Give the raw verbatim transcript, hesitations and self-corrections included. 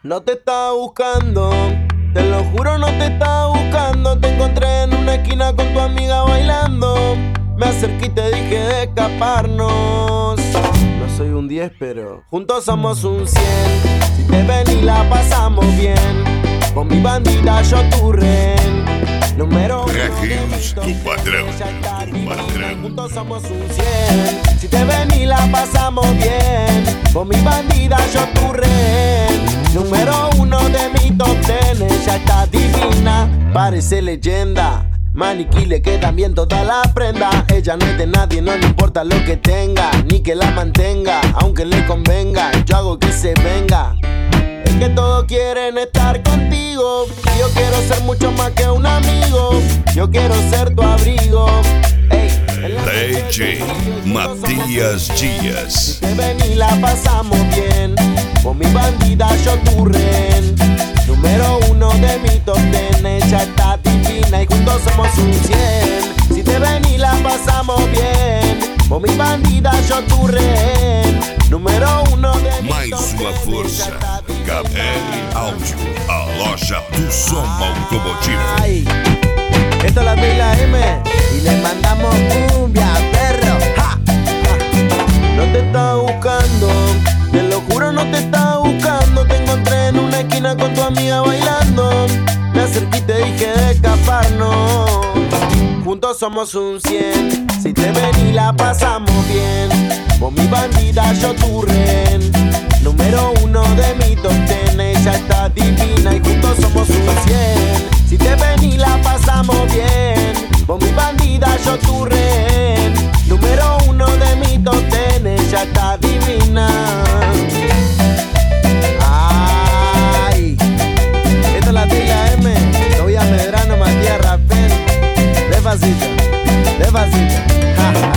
No te estaba buscando, te lo juro, no te estaba buscando. Te encontré en una esquina con tu amiga bailando. Me acerqué y te dije de escaparnos. No soy un diez, pero juntos somos un cien. Si te ven y la pasamos bien, con mi bandida yo tu rehén. Número uno Regios, tu patrão, tu patrão. Juntos somos un cien. Si te ven y la pasamos bien, con mi bandida yo tu rehén. Número uno de mi top ten. Ella está divina, parece leyenda. Maniquí le quedan bien todas las prendas. Ella no es de nadie, no le importa lo que tenga, ni que la mantenga, aunque le convenga. Yo hago que se venga. Es que todos quieren estar contigo. Yo quiero ser mucho más que un amigo. Yo quiero ser tu abrigo. Ey, D J Matías Dias. si te ven y la pasamos bien, con mi bandida yo tu rehén. Número uno de mi top ten. Ella está divina y juntos somos un cien. Si te ven y la pasamos bien, con mi bandida yo tu rehén. Número uno de mi Mais top ten. uma força. Ella está divina. Gabriel Áudio, a loja do som automotivo. Ay, esto es la T y la M y le mandamos cumbia, perro. Ja, ja. No te estaba buscando, te lo juro, no te estaba buscando. Te encontré en una esquina con tu amiga bailando. Me acerqué y te dije de escaparnos. Juntos somos un cien. Si te ven y la pasamos bien, con mi bandida yo tu rehén. Número uno de mi top ten. Ella está divina y juntos somos un cien. Si te ven y la pasamos bien, con mi bandida yo tu rehén. Número uno de mi top ten. Ella está divina. Ay, esta es la T y la M. No voy a Medrano, Matías Rapel. Despacito, despacito. Ja.